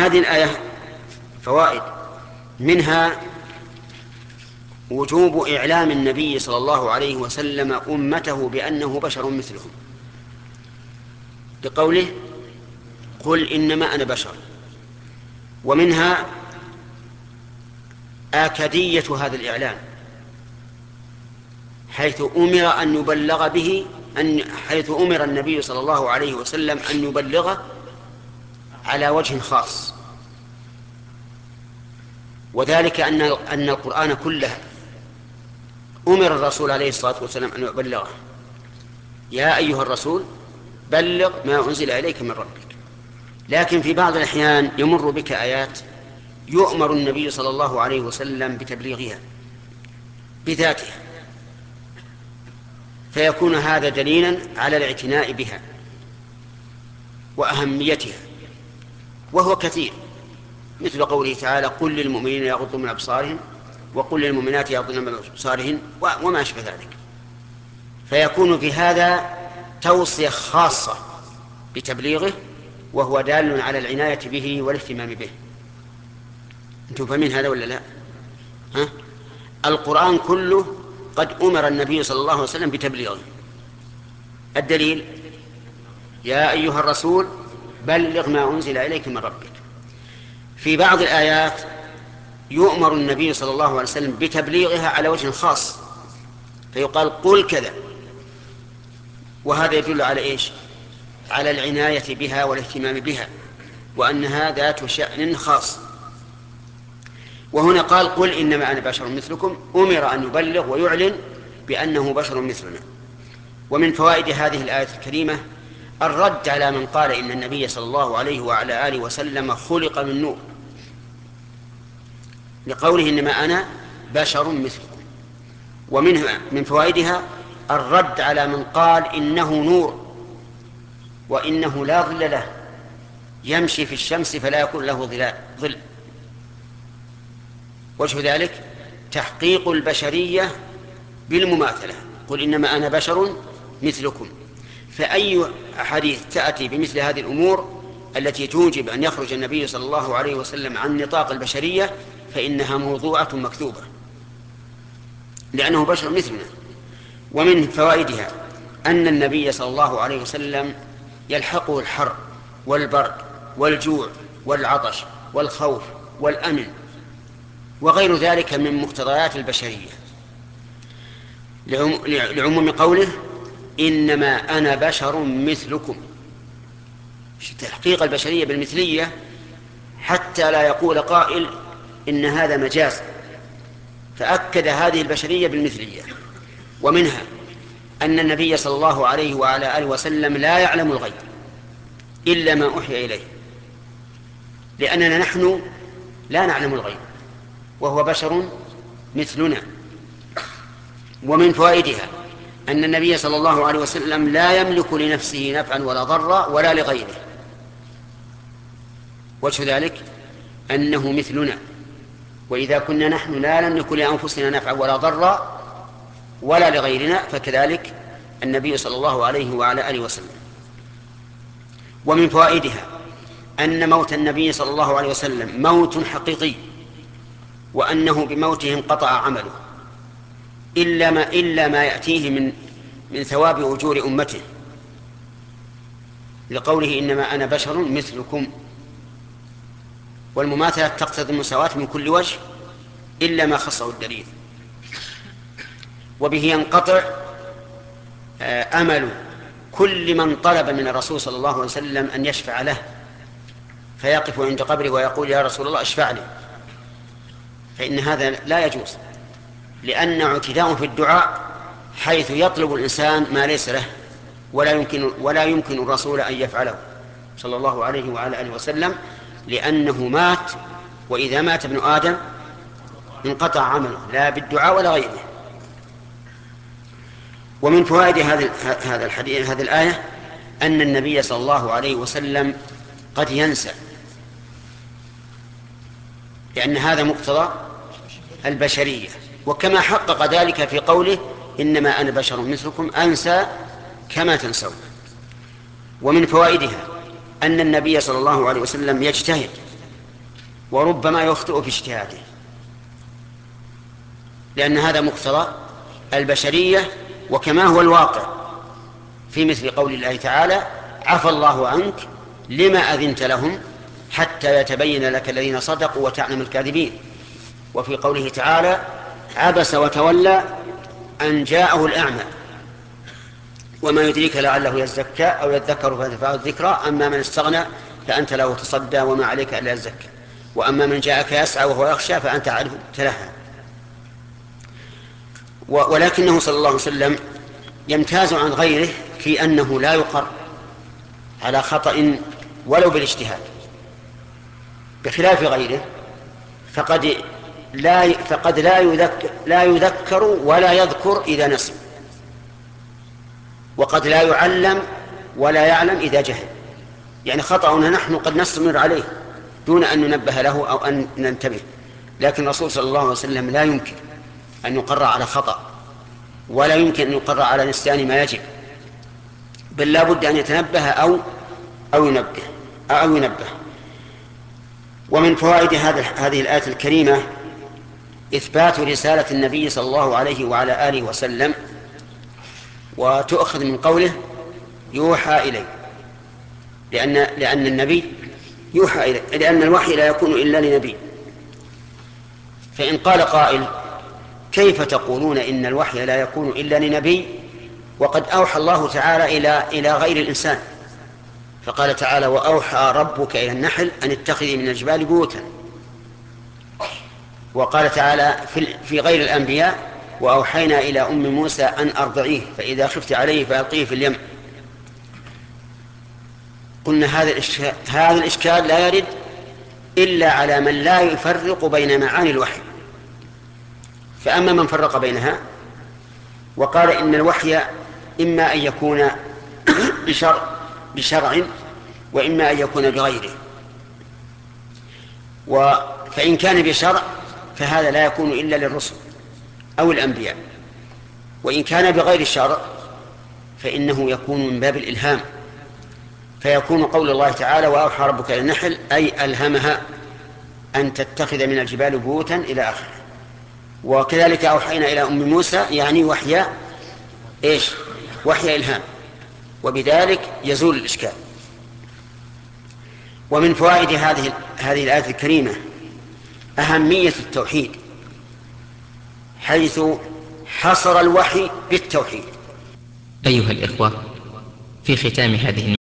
لهذه الآية فوائد، منها وجوب إعلام النبي صلى الله عليه وسلم أمته بأنه بشر مثلهم، بقوله قل إنما أنا بشر. ومنها آكدية هذا الإعلام، حيث أمر أن يبلغ به، حيث أمر النبي صلى الله عليه وسلم أن يبلغه على وجه خاص، وذلك أن القرآن كله أمر الرسول عليه الصلاة والسلام أن يبلغه. يا أيها الرسول بلغ ما أنزل إليك من ربك. لكن في بعض الأحيان يمر بك آيات يؤمر النبي صلى الله عليه وسلم بتبليغها بذاته، فيكون هذا دليلا على الاعتناء بها وأهميتها، وهو كثير، مثل قوله تعالى قل للمؤمنين يغضوا من أبصارهم وقل للمؤمنات يغضن من أبصارهن وما أشبه ذلك. فيكون في هذا توصية خاصة بتبليغه، وهو دال على العناية به والاهتمام به. أنتم فاهمين هذا ولا لا؟ القرآن كله قد أمر النبي صلى الله عليه وسلم بتبليغه. الدليل يا أيها الرسول بلغ ما أنزل إليك من ربك. في بعض الآيات يؤمر النبي صلى الله عليه وسلم بتبليغها على وجه خاص، فيقال قل كذا، وهذا يدل على إيش؟ على العناية بها والاهتمام بها، وأنها ذات شأن خاص. وهنا قال قل إنما أنا بشر مثلكم، أمر أن يبلغ ويعلن بأنه بشر مثلنا. ومن فوائد هذه الآية الكريمة الرد على من قال إن النبي صلى الله عليه وعلى آله وسلم خلق من نور، لقوله إنما أنا بشر مثلكم. ومن فوائدها الرد على من قال إنه نور وإنه لا ظل له، يمشي في الشمس فلا يكون له ظل. وجه ذلك تحقيق البشرية بالمماثلة، قل إنما أنا بشر مثلكم. فأي حديث تأتي بمثل هذه الأمور التي توجب أن يخرج النبي صلى الله عليه وسلم عن نطاق البشرية فإنها موضوعة مكذوبة، لأنه بشر مثلنا. ومن فوائدها أن النبي صلى الله عليه وسلم يلحقه الحر والبرد والجوع والعطش والخوف والأمن وغير ذلك من مقتضيات البشرية، لعموم قوله إنما أنا بشر مثلكم. تحقيق البشرية بالمثلية حتى لا يقول قائل إن هذا مجاز، فأكد هذه البشرية بالمثلية. ومنها أن النبي صلى الله عليه وعلى آله وسلم لا يعلم الغيب إلا ما أوحي إليه، لأننا نحن لا نعلم الغيب وهو بشر مثلنا. ومن فوائدها أن النبي صلى الله عليه وسلم لا يملك لنفسه نفعا ولا ضرا ولا لغيره. وجه ذلك أنه مثلنا، وإذا كنا نحن لا نملك لأنفسنا نفعا ولا ضرا ولا لغيرنا فكذلك النبي صلى الله عليه وعلى آله وسلم. ومن فوائدها أن موت النبي صلى الله عليه وسلم موت حقيقي، وأنه بموته انقطع عمله إلا ما يأتيه من ثواب أجور أمته، لقوله إنما أنا بشر مثلكم. والمماثلة تقتضي المساواة من كل وجه إلا ما خصه الدليل. وبه ينقطع أمل كل من طلب من الرسول صلى الله عليه وسلم أن يشفع له، فيقف عند قبره ويقول يا رسول الله اشفع لي، فإن هذا لا يجوز، لأن اعتداء في الدعاء حيث يطلب الإنسان ما ليس له ولا يمكن الرسول أن يفعله صلى الله عليه وعلى آله وسلم، لأنه مات، وإذا مات ابن آدم انقطع عمله لا بالدعاء ولا غيره. ومن فوائد هذا الحديث هذه الآية أن النبي صلى الله عليه وسلم قد ينسى، لأن هذا مقتضى البشرية، وكما حقق ذلك في قوله إنما أنا بشر مثلكم أنسى كما تنسون. ومن فوائدها أن النبي صلى الله عليه وسلم يجتهد وربما يخطئ في اجتهاده، لأن هذا مقتضى البشرية، وكما هو الواقع في مثل قول الله تعالى: عفى الله عنك لما أذنت لهم حتى يتبين لك الذين صدقوا وتعلم الكاذبين. وفي قوله تعالى: عبس وتولى أن جاءه الأعمى وما يدريك لعله يزكى أو يذكر فتنفعه الذكرى، أما من استغنى فأنت له تصدى وما عليك إلا يزكى، وأما من جاءك يسعى وهو يخشى فأنت عنه تلهى. ولكنه صلى الله عليه وسلم يمتاز عن غيره في أنه لا يقر على خطأ ولو بالاجتهاد، بخلاف غيره فقد لا يذكر ولا يذكر إذا نسي، وقد لا يعلم ولا يعلم إذا جهل. يعني خطأنا نحن قد نستمر عليه دون أن ننبه له أو أن ننتبه، لكن الرسول صلى الله عليه وسلم لا يمكن أن يقر على خطأ، ولا يمكن أن يقر على نسيان ما يجب، بل لا بد أن يتنبه أو ينبه. ومن فوائد هذه الآية الكريمة إثبات رسالة النبي صلى الله عليه وعلى آله وسلم، وتؤخذ من قوله يوحى إليه، لأن النبي يوحى إليه، لأن الوحي لا يكون إلا لنبي. فإن قال قائل: كيف تقولون إن الوحي لا يكون إلا لنبي وقد أوحى الله تعالى إلى غير الإنسان؟ فقال تعالى: وأوحى ربك إلى النحل أن اتخذي من الجبال بيوتا. وقال تعالى في غير الأنبياء: وأوحينا إلى أم موسى أن أرضعيه فإذا خفت عليه فألقيه في اليم. قلنا هذا الإشكال لا يرد إلا على من لا يفرق بين معاني الوحي. فأما من فرق بينها وقال إن الوحي إما أن يكون بشرع وإما أن يكون بغيره، فإن كان بشرع فهذا لا يكون إلا للرسل أو الأنبياء، وإن كان بغير الشرع فإنه يكون من باب الإلهام، فيكون قول الله تعالى: وأوحى ربك إلى النحل أي ألهمها أن تتخذ من الجبال بيوتا إلى آخره. وكذلك أوحينا إلى أم موسى يعني وحي إلهام، وبذلك يزول الإشكال. ومن فوائد هذه الآية الكريمة أهمية التوحيد، حيث حصر الوحي بالتوحيد. أيها الإخوة، في ختام هذه